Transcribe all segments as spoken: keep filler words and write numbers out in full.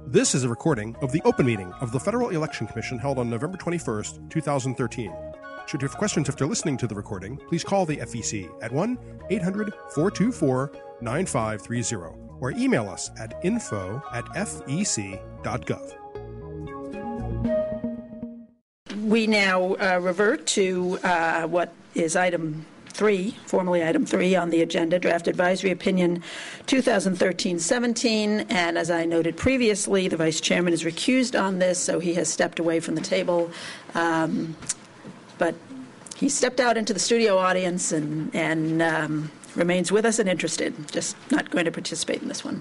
This is a recording of the open meeting of the Federal Election Commission held on November twenty-first, twenty thirteen. Should you have questions after listening to the recording, please call the F E C at one eight hundred four two four nine five three zero or email us at info at f e c dot gov. We now uh, revert to uh, what is item three, formally item three on the agenda, Draft Advisory Opinion twenty thirteen seventeen. And as I noted previously, the Vice Chairman is recused on this, so he has stepped away from the table. Um, but he stepped out into the studio audience and, and um, remains with us and interested, just not going to participate in this one.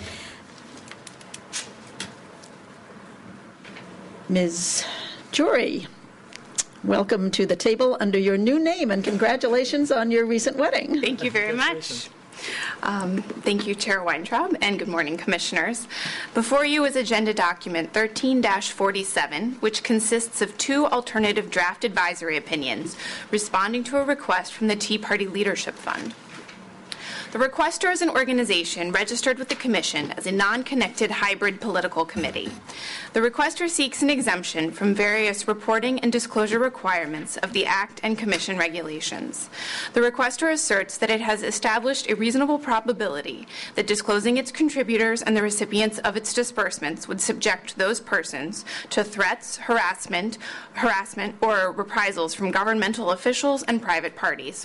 Miz Jury, welcome to the table under your new name, and congratulations on your recent wedding. Thank you very much. Um, thank you, Chair Weintraub, and good morning, Commissioners. Before you is Agenda Document thirteen dash forty-seven, which consists of two alternative draft advisory opinions responding to a request from the Tea Party Leadership Fund. The requester is an organization registered with the Commission as a non-connected hybrid political committee. The requester seeks an exemption from various reporting and disclosure requirements of the Act and Commission regulations. The requester asserts that it has established a reasonable probability that disclosing its contributors and the recipients of its disbursements would subject those persons to threats, harassment, harassment, or reprisals from governmental officials and private parties.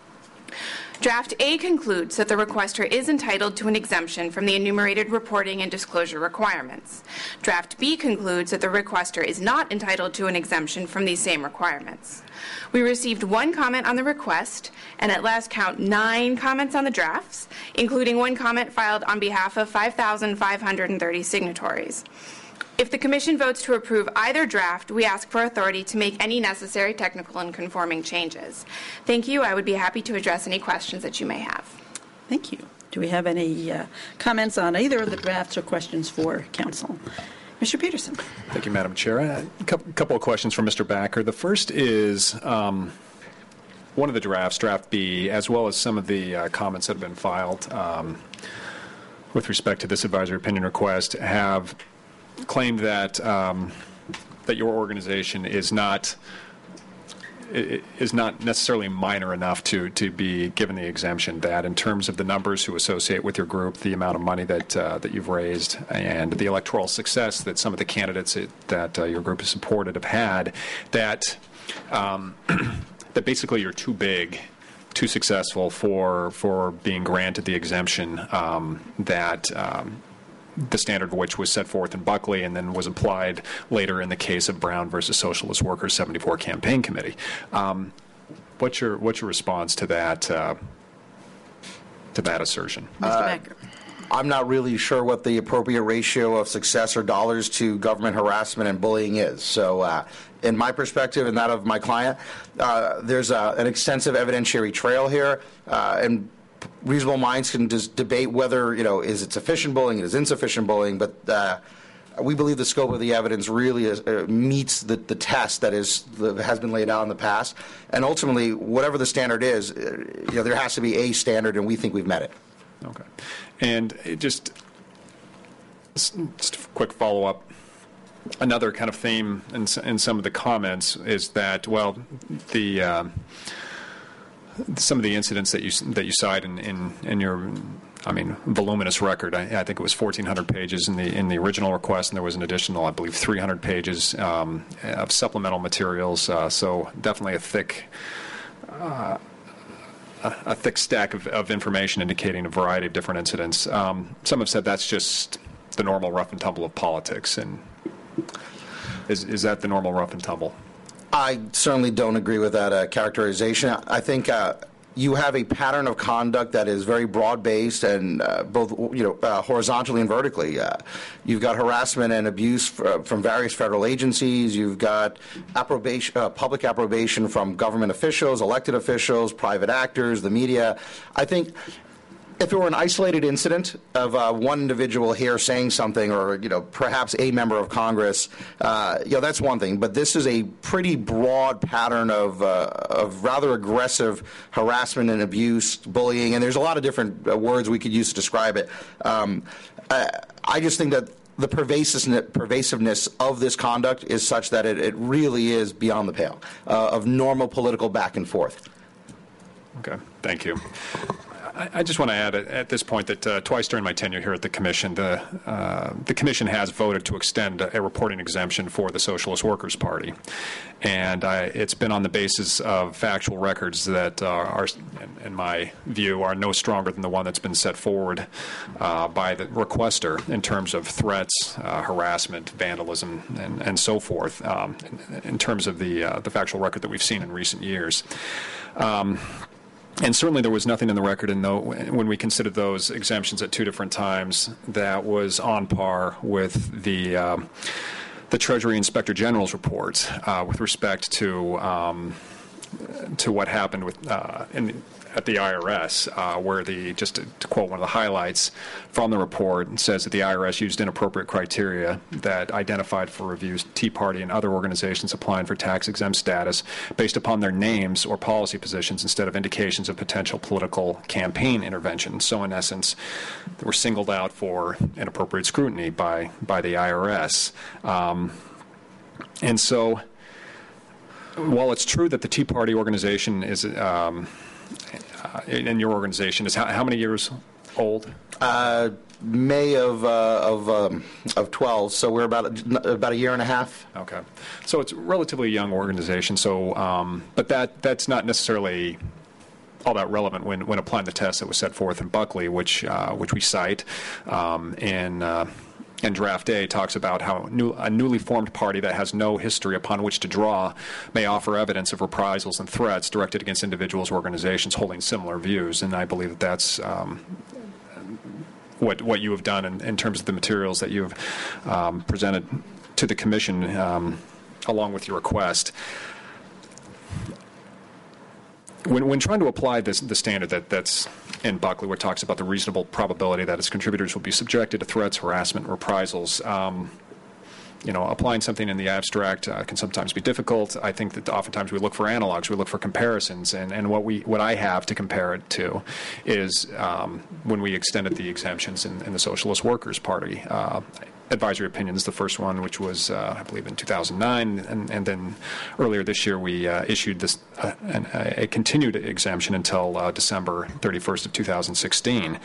Draft A concludes that the requester is entitled to an exemption from the enumerated reporting and disclosure requirements. Draft B concludes that the requester is not entitled to an exemption from these same requirements. We received one comment on the request, and at last count, nine comments on the drafts, including one comment filed on behalf of five thousand five hundred thirty signatories. If the Commission votes to approve either draft, we ask for authority to make any necessary technical and conforming changes. Thank you. I would be happy to address any questions that you may have. Thank you. Do we have any uh, comments on either of the drafts or questions for Council? Mister Peterson. Thank you, Madam Chair. A couple of questions for Mister Backer. The first is um, one of the drafts, Draft B, as well as some of the uh, comments that have been filed um, with respect to this advisory opinion request have claimed that um, that your organization is not is not necessarily minor enough to to be given the exemption. That in terms of the numbers who associate with your group, the amount of money that uh, that you've raised, and the electoral success that some of the candidates it, that uh, your group has supported have had, that um, that basically you're too big, too successful for for being granted the exemption um, that. Um, the standard of which was set forth in Buckley and then was applied later in the case of Brown versus Socialist Workers seventy-four Campaign Committee. Um, what's your what's your response to that uh, to that assertion? Mister Backer. Uh, I'm not really sure what the appropriate ratio of success or dollars to government harassment and bullying is. So, uh, in my perspective and that of my client, uh, there's a, an extensive evidentiary trail here, uh, and reasonable minds can just debate whether, you know, is it sufficient bullying, is insufficient bullying, but uh, we believe the scope of the evidence really is, uh, meets the, the test that is the, has been laid out in the past. And ultimately, whatever the standard is, uh, you know, there has to be a standard, and we think we've met it. Okay. And it just, just a quick follow-up. Another kind of theme in, in some of the comments is that, well, the uh, some of the incidents that you that you cite in, in, in your, I mean, voluminous record. I, I think it was fourteen hundred pages in the in the original request, and there was an additional, I believe, three hundred pages um, of supplemental materials. Uh, so definitely a thick, uh, a, a thick stack of, of information indicating a variety of different incidents. Um, some have said that's just the normal rough and tumble of politics, and is is that the normal rough and tumble? I certainly don't agree with that uh, characterization. I think uh, you have a pattern of conduct that is very broad-based and uh, both, you know, uh, horizontally and vertically. Uh, you've got harassment and abuse f- from various federal agencies. You've got approbation, uh, public approbation from government officials, elected officials, private actors, the media. I think if it were an isolated incident of uh, one individual here saying something, or, you know, perhaps a member of Congress, uh, you know, that's one thing. But this is a pretty broad pattern of uh, of rather aggressive harassment and abuse, bullying, and there's a lot of different uh, words we could use to describe it. Um, I, I just think that the pervasiveness, pervasiveness of this conduct is such that it, it really is beyond the pale uh, of normal political back and forth. Okay, thank you. I, I just want to add at, at this point that uh, twice during my tenure here at the Commission, the, uh, the Commission has voted to extend a, a reporting exemption for the Socialist Workers' Party. And I, it's been on the basis of factual records that uh, are, in, in my view, are no stronger than the one that's been set forward uh, by the requester in terms of threats, uh, harassment, vandalism, and, and so forth, um, in, in terms of the, uh, the factual record that we've seen in recent years. Um, And certainly there was nothing in the record in though, when we considered those exemptions at two different times that was on par with the um, the Treasury Inspector General's report uh, with respect to um, to what happened with uh, in, at the I R S, uh, where the, just to, to quote one of the highlights from the report, it says that the I R S used inappropriate criteria that identified for reviews Tea Party and other organizations applying for tax-exempt status based upon their names or policy positions instead of indications of potential political campaign intervention. So in essence, they were singled out for inappropriate scrutiny by, by the I R S. Um, and so while it's true that the Tea Party organization is um, Uh, in your organization is how, how many years old? Uh, May of uh, of um, of twelve, so we're about a, about a year and a half. Okay, so it's a relatively young organization. So, um, but that that's not necessarily all that relevant when when applying the test that was set forth in Buckley, which uh, which we cite um, in. Uh, And Draft A talks about how new, a newly formed party that has no history upon which to draw may offer evidence of reprisals and threats directed against individuals or organizations holding similar views. And I believe that that's um, what what you have done in, in terms of the materials that you've um, presented to the Commission um, along with your request. When, when trying to apply this, the standard that, that's in Buckley, where it talks about the reasonable probability that its contributors will be subjected to threats, harassment, reprisals, um, you know, applying something in the abstract uh, can sometimes be difficult. I think that oftentimes we look for analogs, we look for comparisons, and, and what we what I have to compare it to is um, when we extended the exemptions in, in the Socialist Workers' Party. Uh, advisory opinions, the first one, which was, uh, I believe, in two thousand nine, and, and then earlier this year we uh, issued this uh, an, a continued exemption until uh, December thirty-first of two thousand sixteen.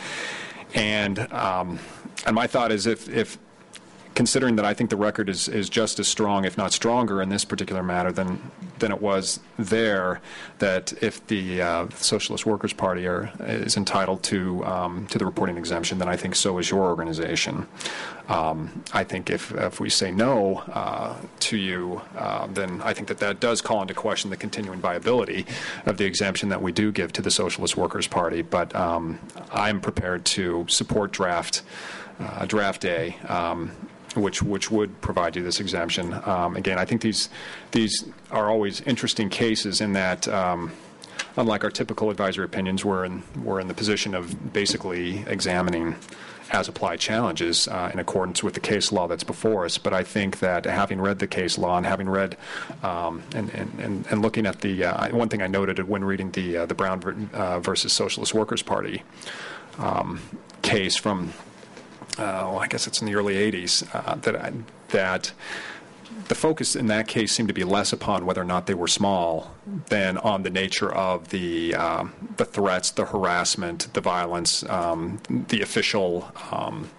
And um, and my thought is if if considering that I think the record is, is just as strong, if not stronger, in this particular matter than than it was there, that if the uh, Socialist Workers' Party are, is entitled to um, to the reporting exemption, then I think so is your organization. Um, I think if if we say no uh, to you, uh, then I think that that does call into question the continuing viability of the exemption that we do give to the Socialist Workers' Party. But um, I'm prepared to support draft uh, draft A. Um, which which would provide you this exemption. Um, again, I think these these are always interesting cases in that, um, unlike our typical advisory opinions, we're in we're in the position of basically examining as-applied challenges uh, in accordance with the case law that's before us. But I think that having read the case law and having read um, and, and, and looking at the uh, one thing I noted when reading the uh, the Brown uh, versus Socialist Workers' Party um, case from. Uh, well, I guess it's in the early eighties, uh, that I, that the focus in that case seemed to be less upon whether or not they were small than on the nature of the um, the threats, the harassment, the violence, um, the official, um,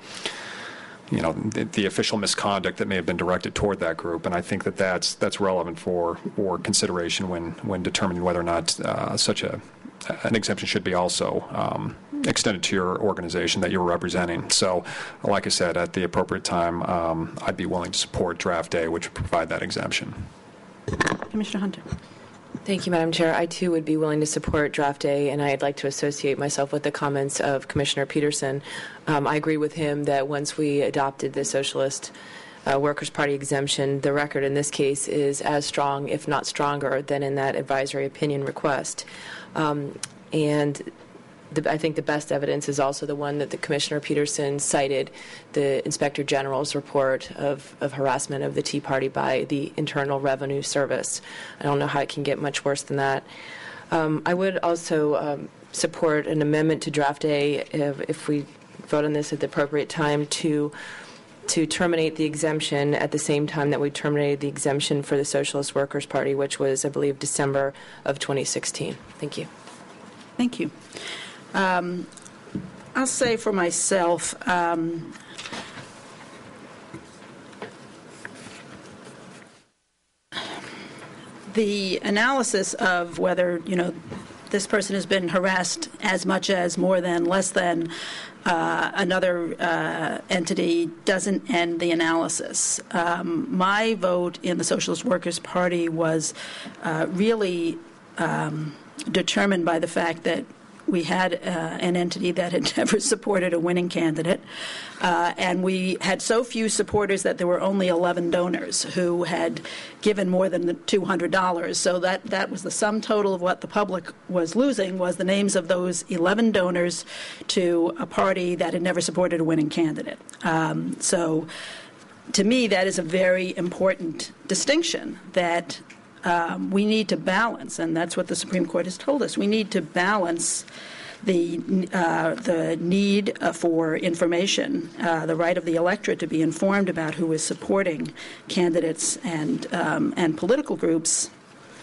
you know, the, the official misconduct that may have been directed toward that group. And I think that that's that's relevant for for consideration when when determining whether or not uh, such a an exemption should be also um, extended to your organization that you're representing. So, like I said, at the appropriate time, um, I'd be willing to support Draft A, which would provide that exemption. Commissioner Hunter. Thank you, Madam Chair. I, too, would be willing to support Draft A, and I'd like to associate myself with the comments of Commissioner Peterson. Um, I agree with him that once we adopted the Socialist Uh, Workers' Party exemption, the record in this case is as strong, if not stronger, than in that advisory opinion request. Um, and the, I think the best evidence is also the one that the Commissioner Peterson cited, the Inspector General's report of, of harassment of the Tea Party by the Internal Revenue Service. I don't know how it can get much worse than that. Um, I would also um, support an amendment to Draft A if, if we vote on this at the appropriate time to to terminate the exemption at the same time that we terminated the exemption for the Socialist Workers' Party, which was, I believe, December of twenty sixteen. Thank you. Thank you. Um, I'll say for myself, um, the analysis of whether, you know, this person has been harassed as much as, more than, less than uh, another uh, entity doesn't end the analysis. Um, my vote in the Socialist Workers' Party was uh, really um, determined by the fact that we had uh, an entity that had never supported a winning candidate, uh, and we had so few supporters that there were only eleven donors who had given more than two hundred dollars. So that, that was the sum total of what the public was losing, was the names of those eleven donors to a party that had never supported a winning candidate. Um, so to me, that is a very important distinction that Um, we need to balance, and that's what the Supreme Court has told us. We need to balance the uh, the need uh, for information, uh, the right of the electorate to be informed about who is supporting candidates and um, and political groups,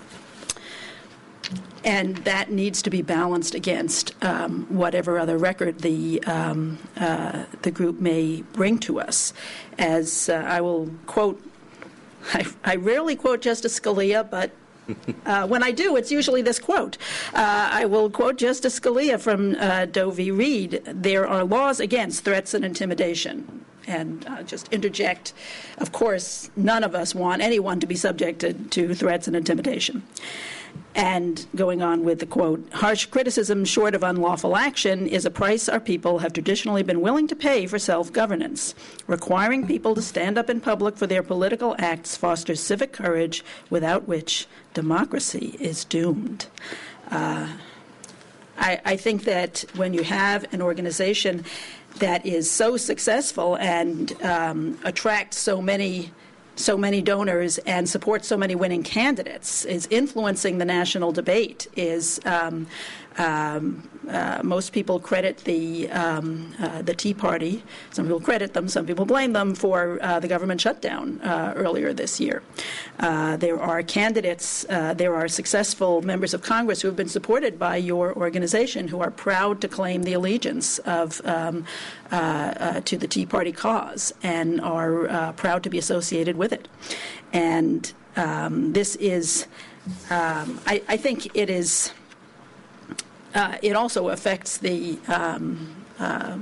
and that needs to be balanced against um, whatever other record the um, uh, the group may bring to us. As uh, I will quote. I, I rarely quote Justice Scalia, but uh, when I do, it's usually this quote. Uh, I will quote Justice Scalia from uh, Doe v. Reed. There are laws against threats and intimidation. And uh, just interject, of course, none of us want anyone to be subjected to threats and intimidation. And going on with the quote, harsh criticism short of unlawful action is a price our people have traditionally been willing to pay for self-governance. Requiring people to stand up in public for their political acts fosters civic courage, without which democracy is doomed. Uh, I, I think that when you have an organization that is so successful and um, attracts so many so many donors and supports so many winning candidates, is influencing the national debate, is um, um, uh, most people credit the um, uh, the Tea Party. Some people credit them, some people blame them for uh, the government shutdown uh, earlier this year. Uh, there are candidates, uh, there are successful members of Congress who have been supported by your organization who are proud to claim the allegiance of um, uh, uh, to the Tea Party cause and are uh, proud to be associated with it. And um, this is, um, I, I think it is. Uh, it also affects the um, uh,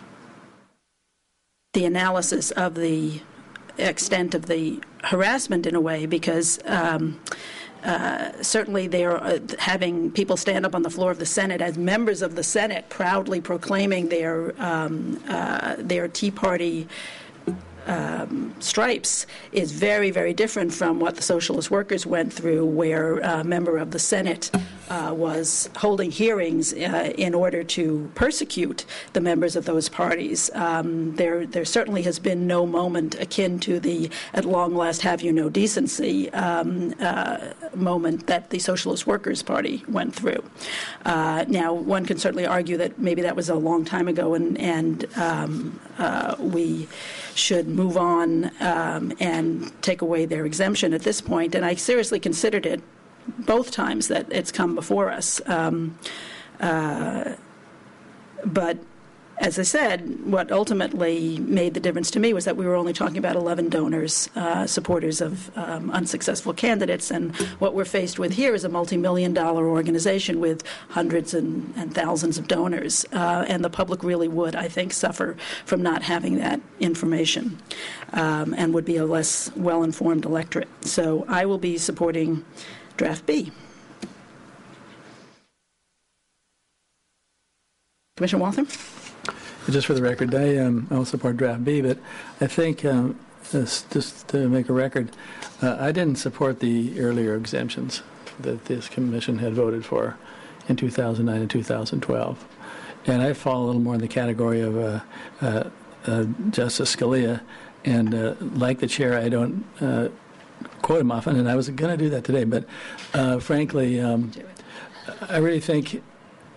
the analysis of the extent of the harassment in a way, because um, uh, certainly they're uh, having people stand up on the floor of the Senate as members of the Senate, proudly proclaiming their um, uh, their Tea Party Um, stripes, is very, very different from what the Socialist Workers went through, where a member of the Senate uh, was holding hearings uh, in order to persecute the members of those parties. Um, there, there certainly has been no moment akin to the "at long last have you no decency" um, uh, moment that the Socialist Workers Party went through. Uh, now, one can certainly argue that maybe that was a long time ago, and, and um, uh, we should move on um, and take away their exemption at this point. And I seriously considered it both times that it's come before us. Um, uh, but as I said, what ultimately made the difference to me was that we were only talking about eleven donors, uh, supporters of um, unsuccessful candidates, and what we're faced with here is a multi-million dollar organization with hundreds and, and thousands of donors, uh, and the public really would, I think, suffer from not having that information um, and would be a less well-informed electorate. So I will be supporting Draft B. Commissioner Waltham? Just for the record, I, um, I will support Draft B, but I think, um, just, just to make a record, uh, I didn't support the earlier exemptions that this commission had voted for in two thousand nine and two thousand twelve. And I fall a little more in the category of uh, uh, uh, Justice Scalia, and uh, like the chair, I don't uh, quote him often, and I was going to do that today, but uh, frankly, um, I really think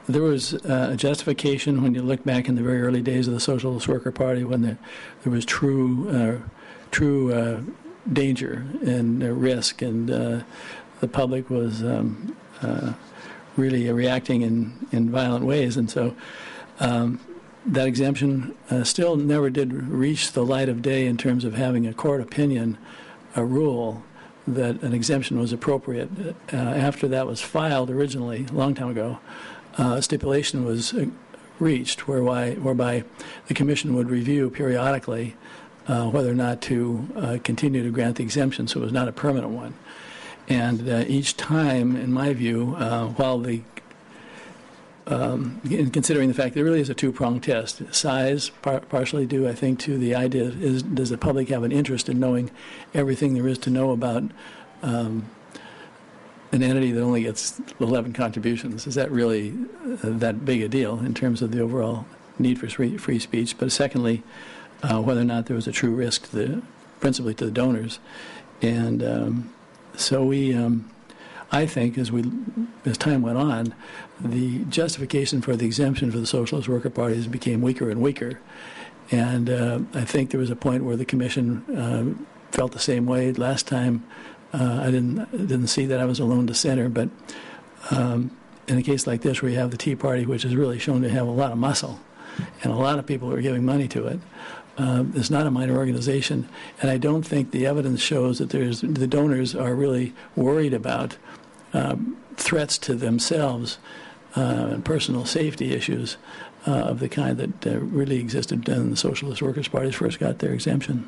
there was uh, a justification when you look back in the very early days of the Socialist Worker Party when the, there was true, uh, true uh, danger and uh, risk, and uh, the public was um, uh, really reacting in, in violent ways. And so um, that exemption uh, still never did reach the light of day in terms of having a court opinion, a rule that an exemption was appropriate. Uh, after that was filed originally, a long time ago, uh, stipulation was uh, reached whereby, whereby the Commission would review periodically uh, whether or not to uh, continue to grant the exemption, so it was not a permanent one. And uh, each time, in my view, uh, while the Um, in considering the fact that there really is a two-pronged test. Size, par- partially due, I think, to the idea is, does the public have an interest in knowing everything there is to know about um, an entity that only gets eleven contributions? Is that really uh, that big a deal in terms of the overall need for free, free speech? But secondly, uh, whether or not there was a true risk to the, principally to the donors. And um, so we... Um, I think, as we, as time went on, the justification for the exemption for the Socialist Worker Parties became weaker and weaker, and uh, I think there was a point where the Commission uh, felt the same way. Last time, uh, I didn't didn't see that I was a lone dissenter, but um, in a case like this, where you have the Tea Party, which is really shown to have a lot of muscle, and a lot of people are giving money to it. Uh, it's not a minor organization, and I don't think the evidence shows that there's the donors are really worried about Um, threats to themselves uh, and personal safety issues uh, of the kind that uh, really existed when the Socialist Workers' Parties first got their exemption.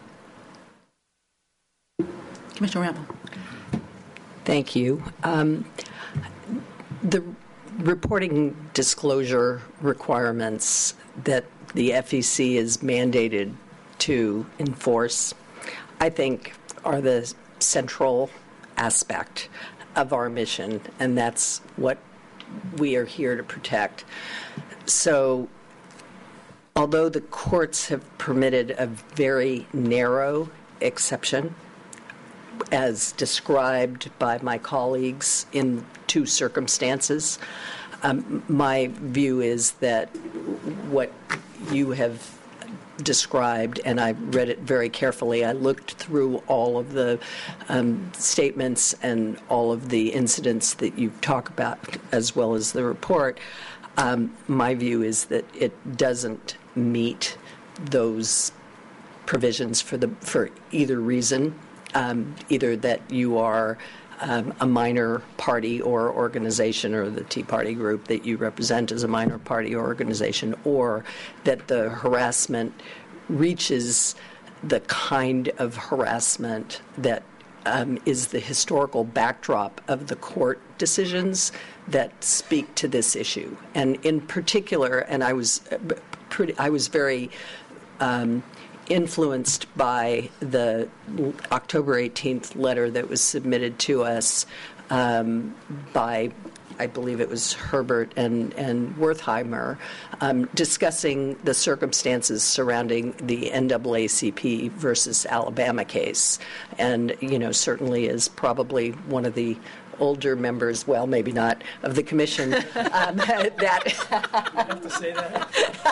Commissioner Rampel. Thank you. Um, the reporting disclosure requirements that the F E C is mandated to enforce, I think, are the central aspect of our mission, and that's what we are here to protect. So, although the courts have permitted a very narrow exception, as described by my colleagues in two circumstances, um, my view is that what you have described, and I read it very carefully. I looked through all of the um, statements and all of the incidents that you talk about, as well as the report. Um, my view is that it doesn't meet those provisions for the for either reason, um, either that you are um, a minor party or organization, or the Tea Party group that you represent as a minor party or organization, or that the harassment reaches the kind of harassment that um, is the historical backdrop of the court decisions that speak to this issue. And in particular, and I was pretty, I was very um, influenced by the October eighteenth letter that was submitted to us um, by, I believe it was Herbert and, and Wertheimer, um, discussing the circumstances surrounding the N double A C P versus Alabama case. And, you know, certainly is probably one of the older members, well, maybe not, of the Commission, um, that... You have to say that.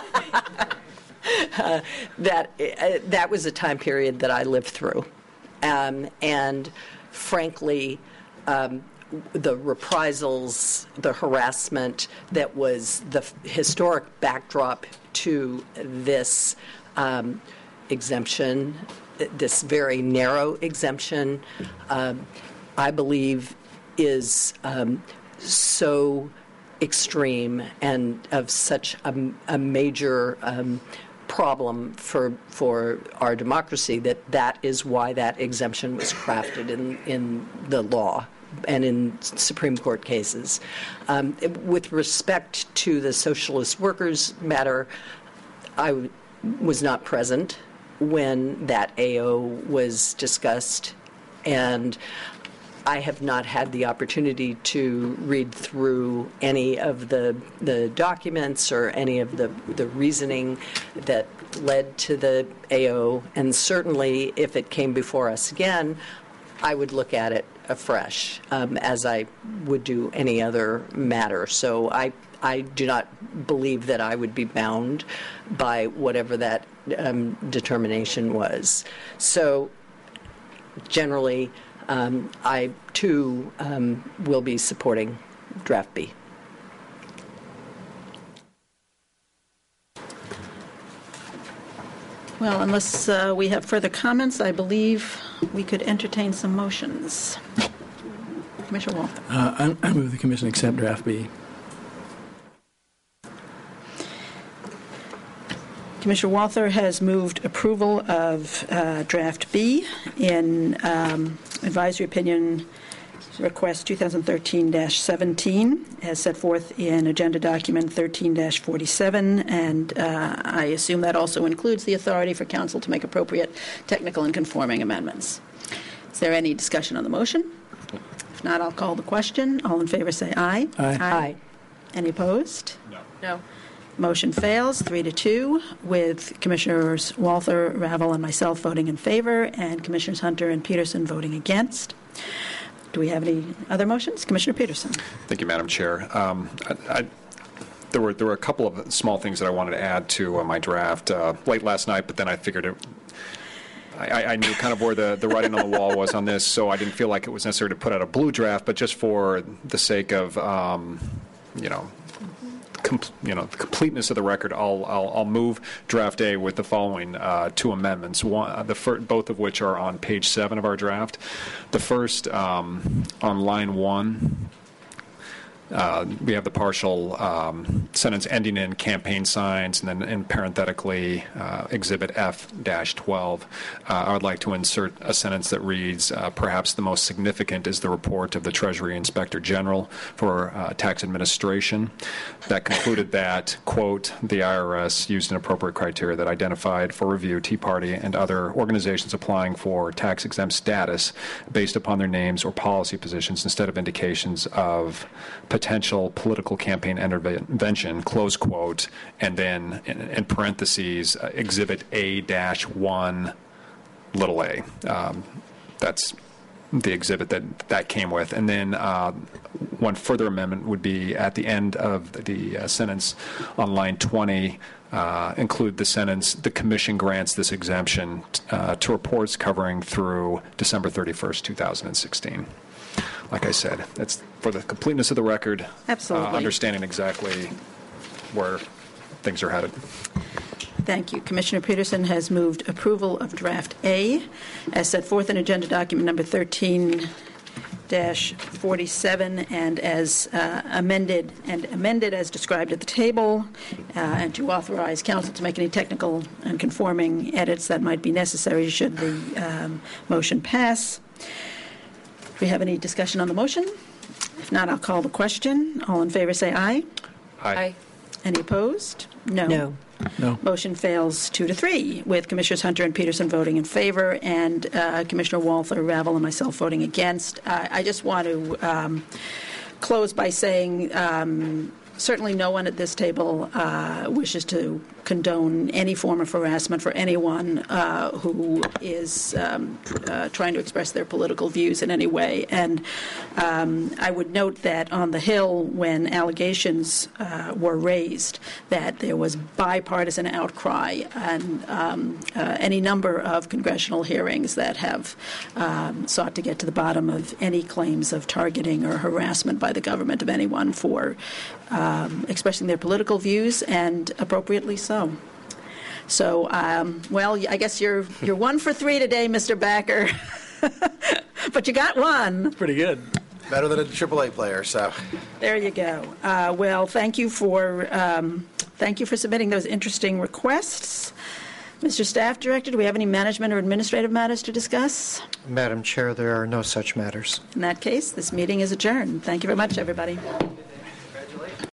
Uh, that uh, that was a time period that I lived through, um, and frankly, um, the reprisals, the harassment that was the f- historic backdrop to this um, exemption, this very narrow exemption, um, I believe is um, so extreme and of such a, a major um, problem for for our democracy that that is why that exemption was crafted in, in the law and in Supreme Court cases. Um, with respect to the socialist workers matter, I w- was not present when that A O was discussed, and I have not had the opportunity to read through any of the the documents or any of the, the reasoning that led to the A O, and certainly if it came before us again, I would look at it afresh, um, as I would do any other matter. So I, I do not believe that I would be bound by whatever that um, determination was. So generally, um, I too um, will be supporting draft B. Well, unless uh, we have further comments, I believe we could entertain some motions. Commissioner Walther. Uh, I, I move the commission accept draft B. Commissioner Walther has moved approval of uh, draft B in um, advisory opinion request twenty thirteen dash seventeen, as set forth in agenda document thirteen dash forty-seven, and uh, I assume that also includes the authority for council to make appropriate technical and conforming amendments. Is there any discussion on the motion? If not, I'll call the question. All in favor say aye. Aye. Aye. Any opposed? No. No. Motion fails, three to two, with Commissioners Walther, Ravel, and myself voting in favor, and Commissioners Hunter and Peterson voting against. Do we have any other motions? Commissioner Peterson. Thank you, Madam Chair. Um, I, I, there were there were a couple of small things that I wanted to add to uh, my draft uh, late last night, but then I figured it. I, I knew kind of where the, the writing on the wall was on this, so I didn't feel like it was necessary to put out a blue draft, but just for the sake of, um, you know, Com- you know, the completeness of the record, I'll, I'll, I'll move draft A with the following uh, two amendments, one, uh, the fir- both of which are on page seven of our draft. The first, um, on line one, uh, we have the partial um, sentence ending in campaign signs, and then in parenthetically uh, Exhibit F twelve. Uh, I would like to insert a sentence that reads, uh, perhaps the most significant is the report of the Treasury Inspector General for uh, Tax Administration that concluded that, quote, the I R S used an appropriate criteria that identified for review Tea Party and other organizations applying for tax-exempt status based upon their names or policy positions instead of indications of potential political campaign intervention, close quote, and then in, in parentheses, uh, Exhibit A one, little a. Um, that's the exhibit that that came with. And then uh, one further amendment would be at the end of the uh, sentence on line twenty, uh, include the sentence, the commission grants this exemption uh, to reports covering through December thirty-first, two thousand sixteen. Like I said, that's for the completeness of the record. Absolutely. Uh, understanding exactly where things are headed. Thank you. Commissioner Peterson has moved approval of draft A as set forth in agenda document number thirteen dash forty-seven and as uh, amended and amended as described at the table, uh, and to authorize council to make any technical and conforming edits that might be necessary should the um, motion pass. Do we have any discussion on the motion? If not, I'll call the question. All in favor say aye. Aye. Any opposed? No. No. No. Motion fails two to three, with Commissioners Hunter and Peterson voting in favor, and uh, Commissioner Walther, Ravel, and myself voting against. Uh, I just want to um, close by saying um, certainly no one at this table uh, wishes to condone any form of harassment for anyone uh, who is um, uh, trying to express their political views in any way. And um, I would note that on the Hill, when allegations uh, were raised, that there was bipartisan outcry and um, uh, any number of congressional hearings that have um, sought to get to the bottom of any claims of targeting or harassment by the government of anyone for um, expressing their political views, and appropriately so. So, um, well, I guess you're you're one for three today, Mister Backer. But you got one. Pretty good. Better than a triple A player, so. There you go. Uh, well, thank you for um, thank you for submitting those interesting requests. Mister Staff Director, do we have any management or administrative matters to discuss? Madam Chair, there are no such matters. In that case, this meeting is adjourned. Thank you very much, everybody. Congratulations.